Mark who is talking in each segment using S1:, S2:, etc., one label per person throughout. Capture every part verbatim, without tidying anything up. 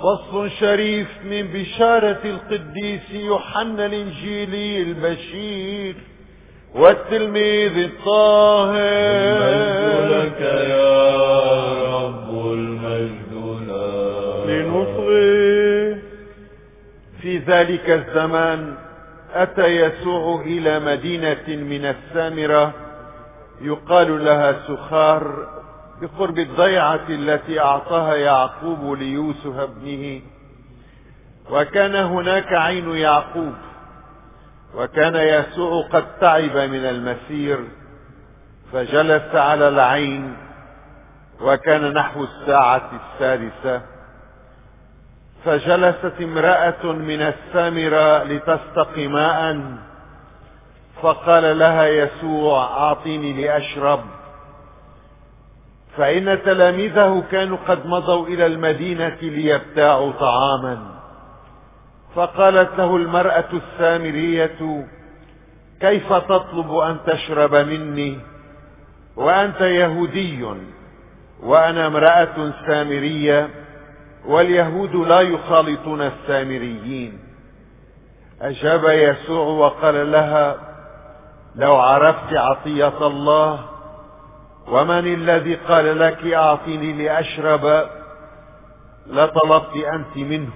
S1: فصل شريف من بشارة القديس يوحنا الإنجيلي البشير والتلميذ الطاهر.
S2: المجد لك يا رب، المجد لك.
S1: لنصغي. في ذلك الزمان أتى يسوع إلى مدينة من السامرة يقال لها سخار بقرب الضيعة التي أعطاها يعقوب ليوسف ابنه، وكان هناك عين يعقوب. وكان يسوع قد تعب من المسير فجلس على العين، وكان نحو الساعة السادسة. فجلست امرأة من السامرة لتستقي ماء، فقال لها يسوع أعطيني لأشرب، فإن تلاميذه كانوا قد مضوا إلى المدينة ليبتاعوا طعاما. فقالت له المرأة السامرية كيف تطلب أن تشرب مني وأنت يهودي وأنا امرأة سامرية، واليهود لا يخالطون السامريين؟ أجاب يسوع وقال لها لو عرفت عطية الله ومن الذي قال لك أعطيني لأشرب لطلبت أنت منه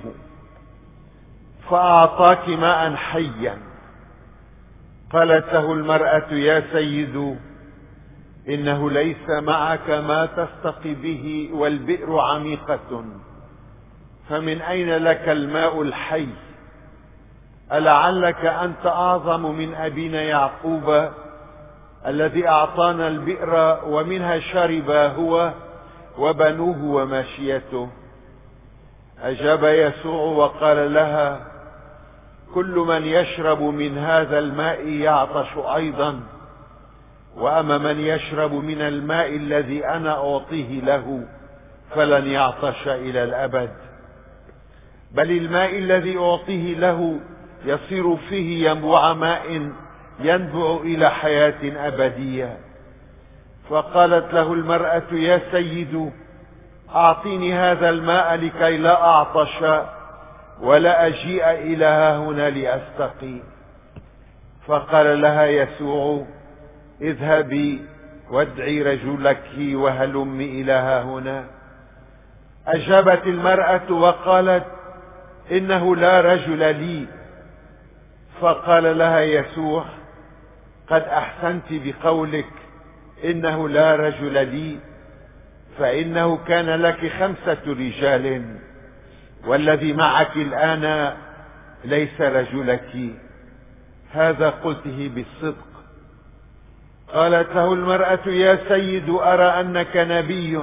S1: فأعطاك ماء حيا. قالت له المرأة يا سيد، إنه ليس معك ما تستقي به والبئر عميقة، فمن أين لك الماء الحي؟ ألعلك أنت أعظم من أبينا يعقوب الذي أعطانا البئر ومنها شرب هو وبنوه وماشيته؟ أجاب يسوع وقال لها كل من يشرب من هذا الماء يعطش أيضا، وأما من يشرب من الماء الذي أنا أعطيه له فلن يعطش إلى الأبد، بل الماء الذي أعطيه له يصير فيه ينبوع ماء ينبع إلى حياة أبدية. فقالت له المرأة يا سيد، أعطيني هذا الماء لكي لا أعطش ولا أجيء إلى هنا لأستقي. فقال لها يسوع اذهبي وادعي رجلك وهلم إلى هنا. أجابت المرأة وقالت إنه لا رجل لي. فقال لها يسوع قد أحسنت بقولك إنه لا رجل لي، فإنه كان لك خمسة رجال والذي معك الآن ليس رجلك، هذا قلته بالصدق. قالت له المرأة يا سيد أرى أنك نبي،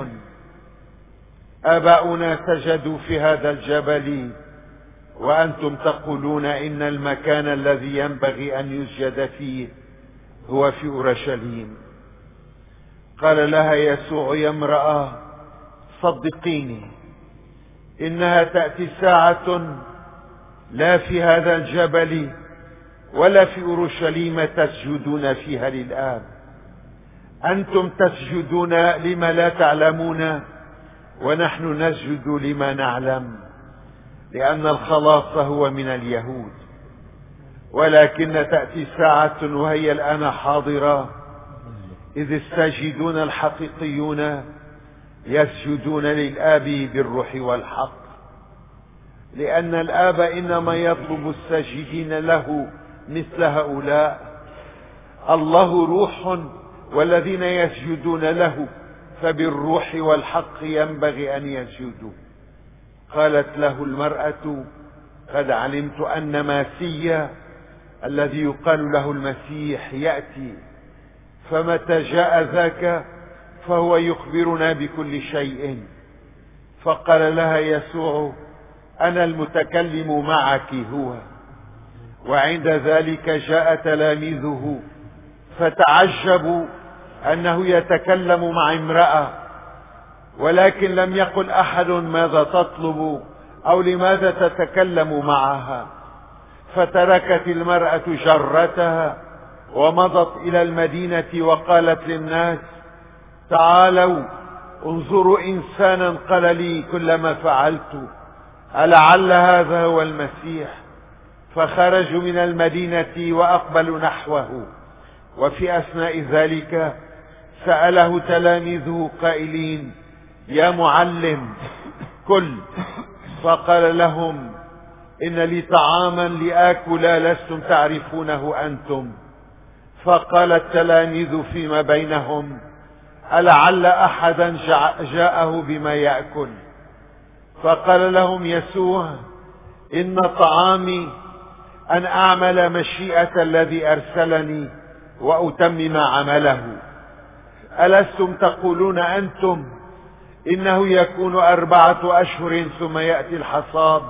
S1: آباؤنا سجدوا في هذا الجبل وأنتم تقولون إن المكان الذي ينبغي أن يسجد فيه هو في أورشليم. قال لها يسوع يا امرأة صدقيني إنها تأتي ساعة لا في هذا الجبل ولا في أورشليم تسجدون فيها للآب. أنتم تسجدون لما لا تعلمون ونحن نسجد لما نعلم، لأن الخلاص هو من اليهود. ولكن تأتي ساعة وهي الآن حاضرة إذ الساجدون الحقيقيون يسجدون للآب بالروح والحق، لأن الآب إنما يطلب الساجدين له مثل هؤلاء. الله روح والذين يسجدون له فبالروح والحق ينبغي أن يسجدوا. قالت له المرأة قد علمت أن ماسيا الذي يقال له المسيح يأتي، فمتى جاء ذاك فهو يخبرنا بكل شيء. فقال لها يسوع أنا المتكلم معك هو. وعند ذلك جاء تلاميذه فتعجبوا أنه يتكلم مع امرأة، ولكن لم يقل أحد ماذا تطلب أو لماذا تتكلم معها. فتركت المرأة جرتها ومضت إلى المدينة وقالت للناس تعالوا انظروا إنسانا قال لي كل ما فعلت. ألعل هذا هو المسيح؟ فخرجوا من المدينة وأقبلوا نحوه. وفي أثناء ذلك سأله تلاميذه قائلين: يا معلم، كل. فقال لهم: إن لي طعاما لآكل لستم تعرفونه أنتم. فقال التلاميذ فيما بينهم: ألعل أحدا جاءه بما يأكل؟ فقال لهم يسوع: إن طعامي أن أعمل مشيئة الذي أرسلني وأتمم عمله. ألستم تقولون أنتم إنه يكون أربعة أشهر ثم يأتي الحصاد؟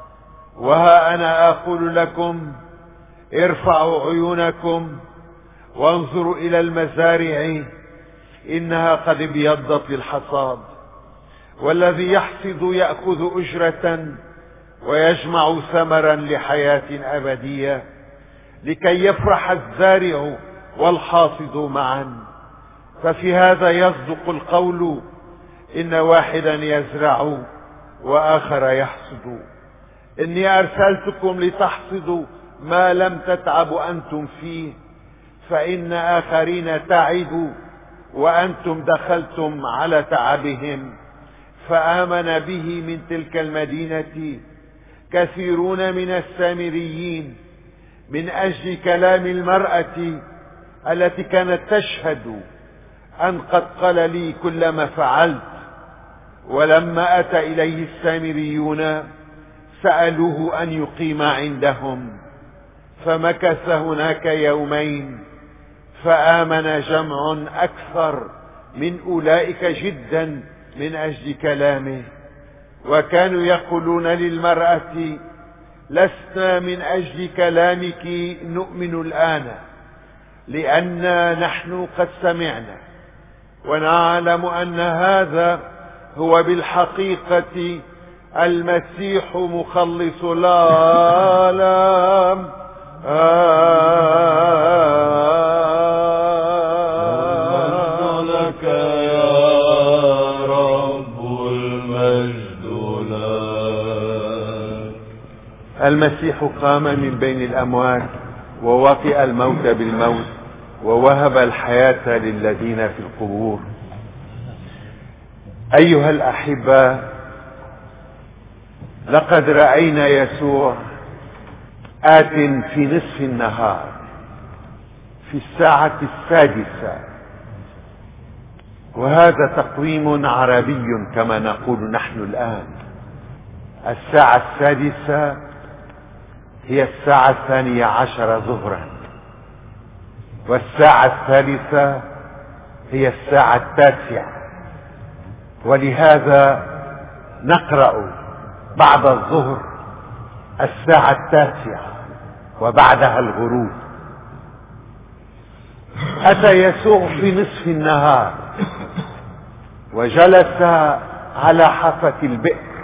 S1: وها أنا أقول لكم: ارفعوا عيونكم وانظروا إلى المزارع، إنها قد ابيضت للحصاد. والذي يحصد يأخذ أجرة ويجمع ثمرا لحياة أبدية، لكي يفرح الزارع والحاصد معا. ففي هذا يصدق القول: إن واحدا يزرع وآخر يحصد. إني أرسلتكم لتحصدوا ما لم تتعبوا أنتم فيه، فإن آخرين تعبوا وأنتم دخلتم على تعبهم. فآمن به من تلك المدينة كثيرون من السامريين من أجل كلام المرأة التي كانت تشهد أن قد قال لي كل ما فعلت. ولما أتى إليه السامريون سألوه أن يقيم عندهم، فمكث هناك يومين. فآمن جمع أكثر من أولئك جدا من أجل كلامه. وكانوا يقولون للمرأة: لسنا من أجل كلامك نؤمن الآن، لأننا نحن قد سمعنا ونعلم أن هذا هو بالحقيقة المسيح مخلص العالم.
S2: المجد لك يا رب، المجد لك.
S1: المسيح قام من بين الأموات ووطئ الموت بالموت ووهب الحياة للذين في القبور. أيها الأحبة، لقد رأينا يسوع آت في نصف النهار في الساعة السادسة، وهذا تقويم عربي كما نقول نحن الآن. الساعة السادسة هي الساعة الثانية عشر ظهرا، والساعة الثالثة هي الساعة التاسعة. ولهذا نقرأ بعد الظهر الساعة التاسعة وبعدها الغروب. أتى يسوع في نصف النهار وجلس على حافة البئر،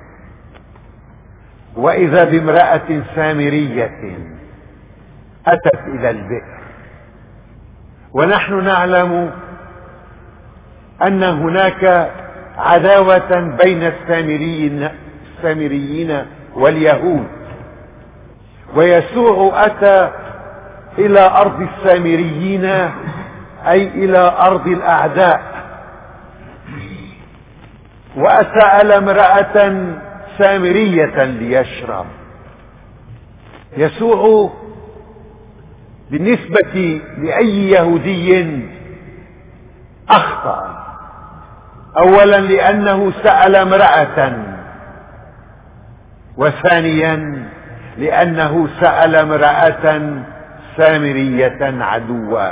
S1: وإذا بامرأة سامرية أتت إلى البئر. ونحن نعلم أن هناك عداوة بين السامريين, السامريين واليهود، ويسوع أتى إلى أرض السامريين أي إلى أرض الأعداء، وأسأل امرأة سامرية ليشرب. يسوع بالنسبة لأي يهودي أخطأ، أولا لأنه سأل امرأة، وثانيا لأنه سأل امرأة سامرية عدوة.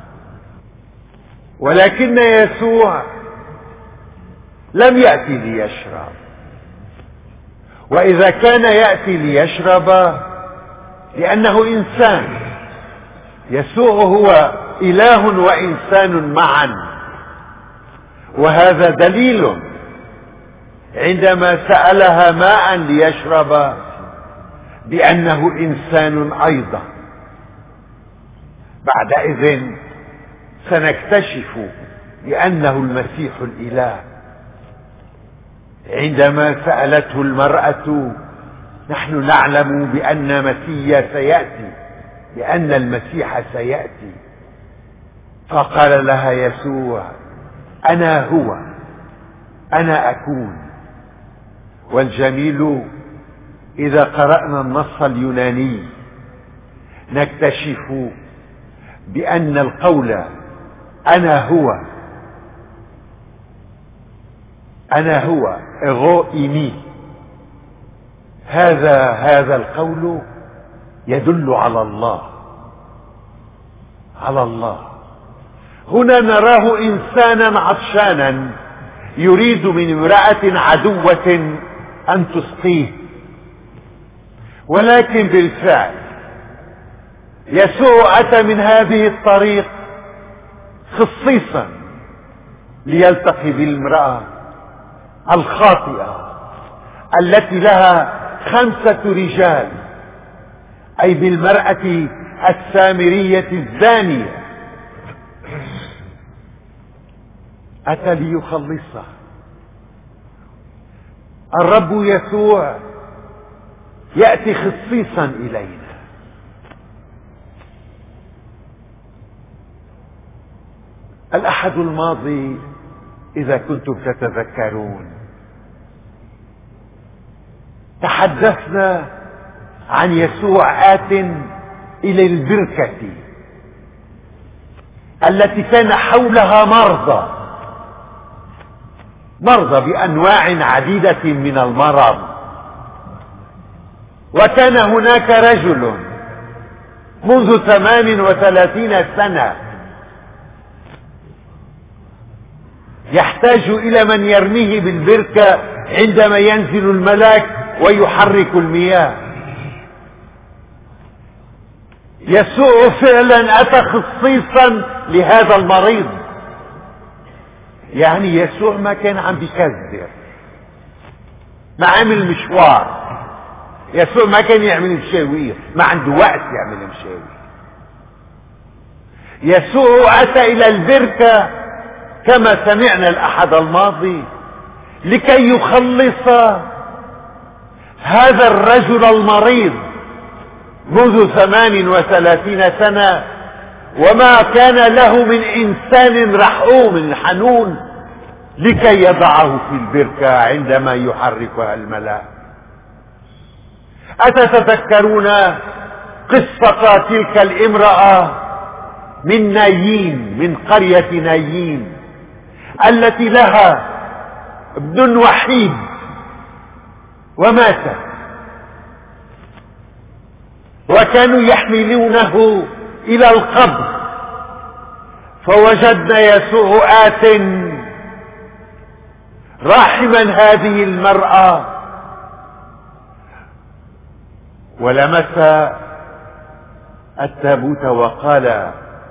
S1: ولكن يسوع لم يأتي ليشرب، وإذا كان يأتي ليشرب لأنه إنسان. يسوع هو إله وإنسان معا، وهذا دليل عندما سألها ماء ليشرب بأنه إنسان أيضا. بعدئذ سنكتشف بأنه المسيح الإله. عندما سألته المرأة: نحن نعلم بأن مسيا سيأتي، بأن المسيح سيأتي، فقال لها يسوع: أنا هو، أنا أكون. والجميل إذا قرأنا النص اليوناني نكتشف بأن القول أنا هو أنا هو إغو إيمي، هذا هذا القول يدل على الله على الله. هنا نراه إنسانا عطشانا يريد من امرأة عدوة أن تسقيه، ولكن بالفعل يسوع أتى من هذه الطريق خصيصا ليلتقي بالامرأة الخاطئة التي لها خمسة رجال، أي بالمرأة السامرية الزانية. أتى ليخلصها. الرب يسوع يأتي خصيصا إلينا. الأحد الماضي إذا كنتم تتذكرون تحدثنا عن يسوع آت إلى البركة التي كان حولها مرضى مرضى بأنواع عديدة من المرض، وكان هناك رجل منذ ثمان وثلاثين سنة يحتاج إلى من يرميه بالبركة عندما ينزل الملاك ويحرك المياه. يسوع فعلا أتى خصيصا لهذا المريض. يعني يسوع ما كان عم بيكذب، ما عمل مشوار. يسوع ما كان يعمل مشاوير، ما عنده وقت يعمل مشاوير. يسوع أتى إلى البركة كما سمعنا الأحد الماضي لكي يخلص هذا الرجل المريض منذ ثمان وثلاثين سنة، وما كان له من إنسان رحوم حنون لكي يضعه في البركة عندما يحركها الملاك. أتتذكرون قصة تلك الامرأة من نايين، من قرية نايين، التي لها ابن وحيد ومات، وكانوا يحملونه إلى القبر، فوجدنا يسوع آت راحما هذه المرأة، ولمس التابوت وقال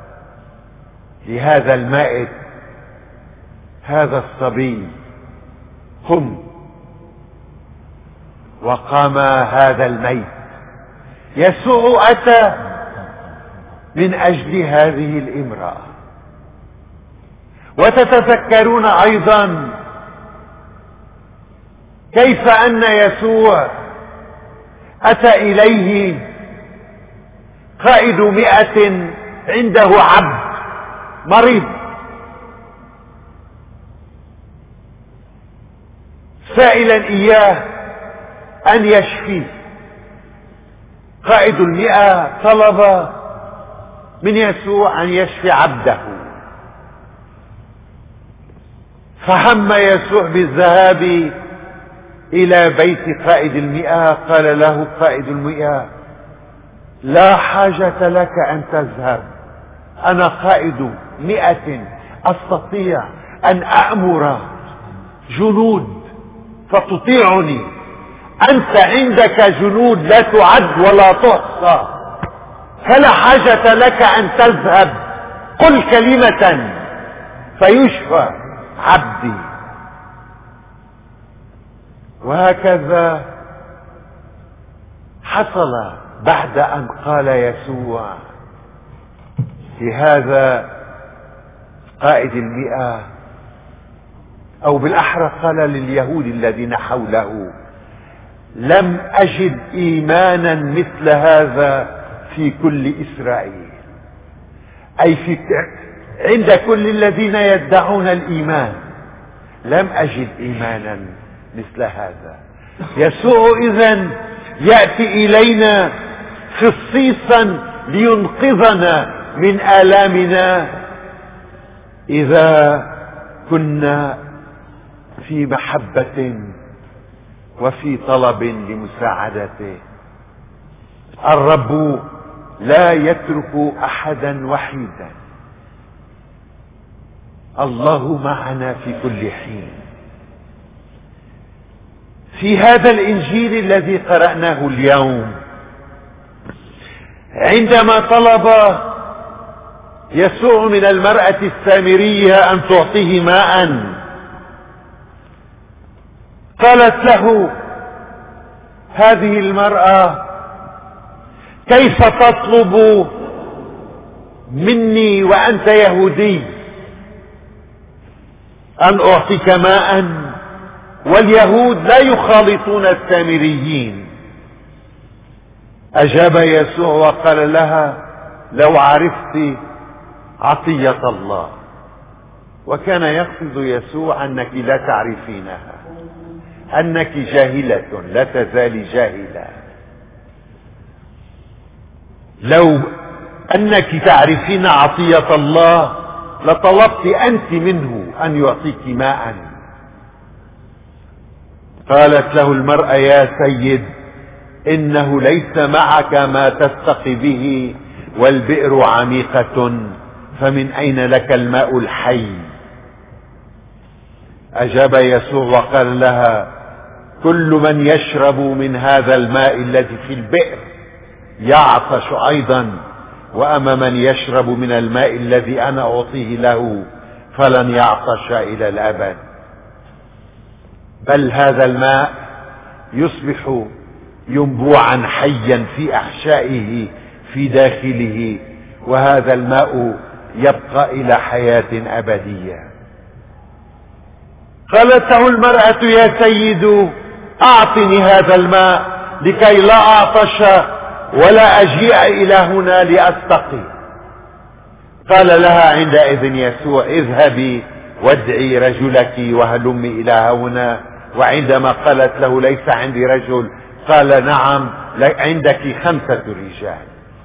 S1: لهذا المائت: هذا الصبي قم. وقام هذا الميت. يسوع أتى من أجل هذه الامرأة. وتتذكرون أيضا كيف أن يسوع أتى إليه قائد مئة عنده عبد مريض، سائلا إياه أن يشفيه. قائد المئة طلب من يسوع أن يشفي عبده، فهم يسوع بالذهاب إلى بيت قائد المئة. قال له قائد المئة: لا حاجة لك أن تذهب، أنا قائد مئة أستطيع أن أأمر جنود فتطيعني، أنت عندك جنود لا تعد ولا تحصى، فلا حاجة لك أن تذهب، قل كلمة فيشفى عبدي. وهكذا حصل بعد أن قال يسوع لهذا قائد المئة أو بالأحرى قال لليهود الذين حوله: لم أجد إيمانا مثل هذا في كل إسرائيل، أي في عند كل الذين يدعون الإيمان، لم أجد إيمانا مثل هذا. يسوع إذن يأتي إلينا خصيصا لينقذنا من آلامنا إذا كنا في محبة وفي طلب لمساعدته. الرب لا يترك أحدا وحيدا، الله معنا في كل حين. في هذا الإنجيل الذي قرأناه اليوم، عندما طلب يسوع من المرأة السامرية أن تعطيه ماء، قالت له هذه المرأة: كيف تطلب مني وأنت يهودي أن أعطيك ماء؟ واليهود لا يخالطون السامريين. أجاب يسوع وقال لها: لو عرفت عطية الله. وكان يقصد يسوع أنك لا تعرفينها، أنك جاهلة، لا تزالي جاهلة. لو أنك تعرفين عطية الله لطلبت أنت منه أن يعطيك ماء. قالت له المرأة: يا سيد، إنه ليس معك ما تستقي به، والبئر عميقة، فمن أين لك الماء الحي؟ أجاب يسوع وقال لها: كل من يشرب من هذا الماء الذي في البئر يعطش أيضا، وأما من يشرب من الماء الذي أنا أعطيه له فلن يعطش إلى الأبد، بل هذا الماء يصبح ينبوعا حيا في أحشائه في داخله، وهذا الماء يبقى إلى حياة أبدية. قالت له المرأة: يا سيد، أعطني هذا الماء لكي لا أعطش ولا أجيء إلى هنا لأستقي. قال لها عندئذ يسوع: اذهبي وادعي رجلك وهلمي إلى هنا. وعندما قالت له: ليس عندي رجل، قال: نعم، عندك خمسة رجال.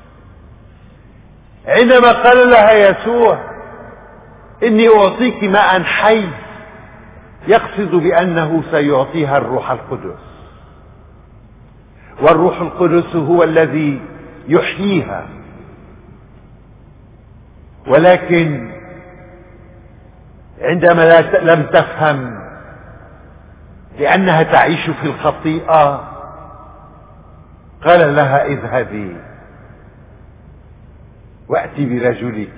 S1: عندما قال لها يسوع: إني أعطيك ماء حي، يقصد بأنه سيعطيها الروح القدس، والروح القدس هو الذي يحييها. ولكن عندما لم تفهم، لأنها تعيش في الخطيئة، قال لها: اذهبي وأتي برجلك.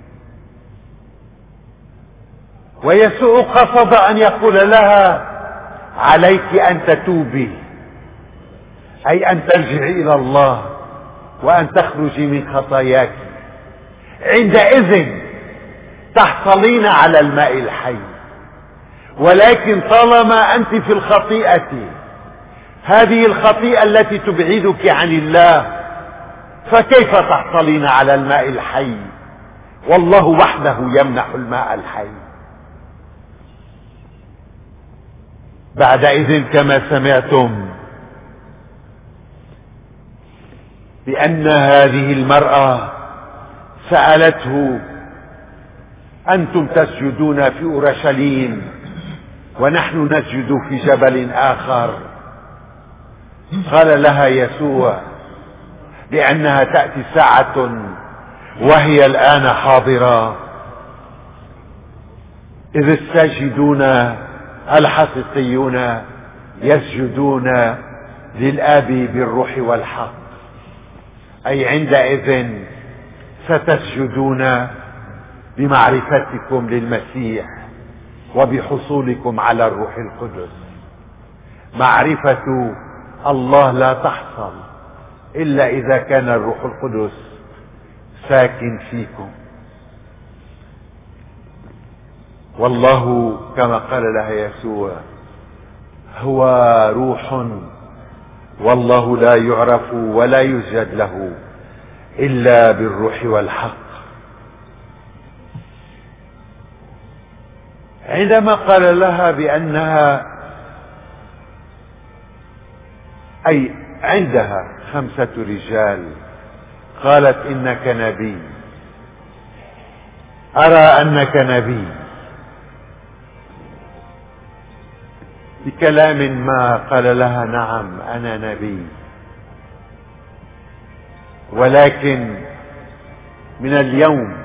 S1: ويسوع قصد أن يقول لها: عليك أن تتوبي، أي أن ترجعي إلى الله وأن تخرجي من خطاياك. عندئذ تحصلين على الماء الحي. ولكن طالما أنت في الخطيئة، هذه الخطيئة التي تبعدك عن الله، فكيف تحصلين على الماء الحي والله وحده يمنح الماء الحي؟ بعدئذ كما سمعتم بأن هذه المرأة سألته: أنتم تسجدون في أورشليم ونحن نسجد في جبل آخر. قال لها يسوع: لأنها تأتي ساعة وهي الآن حاضرة إذ الساجدون الحقيقيون يسجدون للآب بالروح والحق، أي عندئذ ستسجدون بمعرفتكم للمسيح وبحصولكم على الروح القدس. معرفة الله لا تحصل إلا إذا كان الروح القدس ساكن فيكم. والله كما قال لها يسوع هو روح، والله لا يعرف ولا يسجد له إلا بالروح والحق. عندما قال لها بأنها أي عندها خمسة رجال قالت إنك نبي، أرى أنك نبي. بكلام ما قال لها نعم أنا نبي، ولكن من اليوم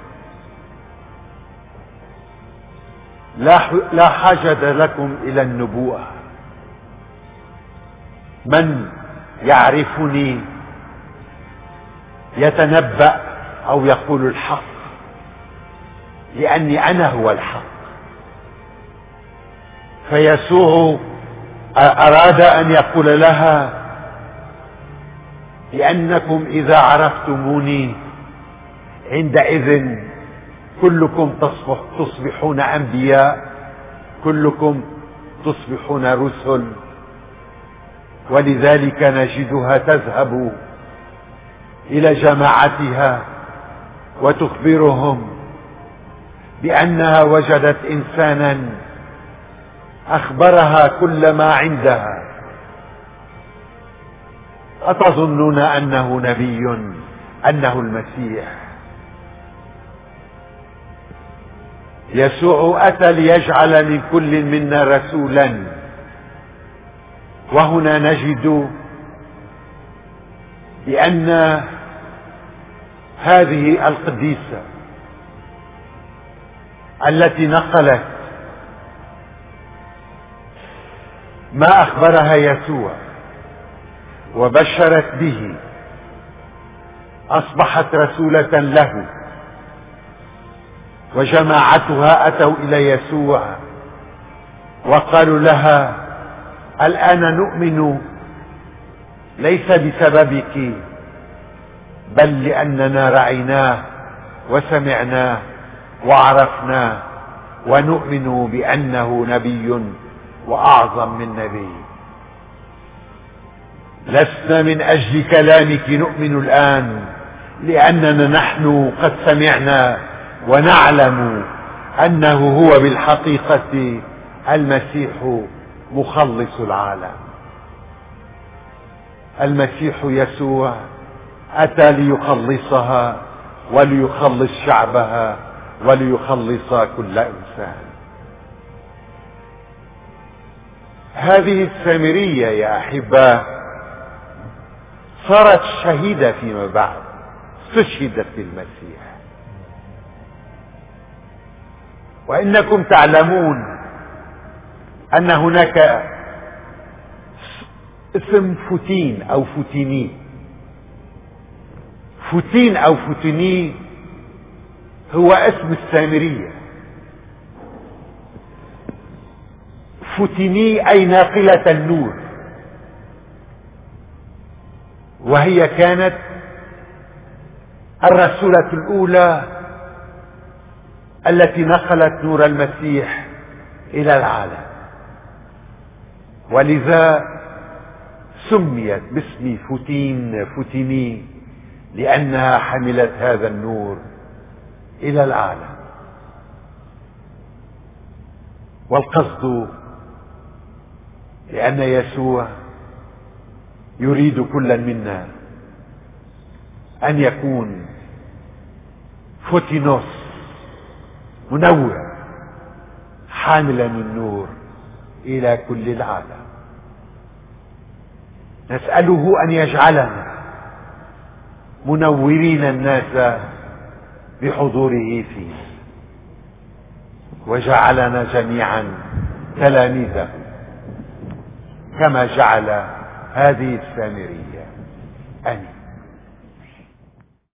S1: لا حاجة لكم إلى النبوءة. من يعرفني يتنبأ أو يقول الحق، لأني أنا هو الحق. فيسوع أراد أن يقول لها لأنكم إذا عرفتموني عندئذ كلكم تصبح تصبحون أنبياء، كلكم تصبحون رسل. ولذلك نجدها تذهب إلى جماعتها وتخبرهم بأنها وجدت إنسانا أخبرها كل ما عندها. أتظنون أنه نبي، أنه المسيح؟ يسوع أتى ليجعل من كل منا رسولا. وهنا نجد بأن هذه القديسة التي نقلت ما أخبرها يسوع وبشرت به أصبحت رسولة له، وجماعتها أتوا إلى يسوع وقالوا لها الآن نؤمن ليس بسببك بل لأننا رأيناه وسمعناه وعرفناه ونؤمن بأنه نبي وأعظم من نبي. لسنا من أجل كلامك نؤمن الآن، لأننا نحن قد سمعنا ونعلم أنه هو بالحقيقة المسيح مخلص العالم. المسيح يسوع أتى ليخلصها وليخلص شعبها وليخلص كل إنسان. هذه السامرية يا أحباء صارت شهيدة فيما بعد، استشهدت بالمسيح. وإنكم تعلمون أن هناك اسم فتين أو فتيني. فتين أو فتيني هو اسم السامرية. فتيني أي ناقلة النور، وهي كانت الرسولة الأولى التي نقلت نور المسيح إلى العالم، ولذا سميت باسم فتين فتيني لأنها حملت هذا النور إلى العالم. والقصد لأن يسوع يريد كل منا أن يكون فوتينوس منور حاملا النور إلى كل العالم. نسأله أن يجعلنا منورين الناس بحضوره فيه، وجعلنا جميعا تلاميذه كما جعل هذه السامرية. آمين.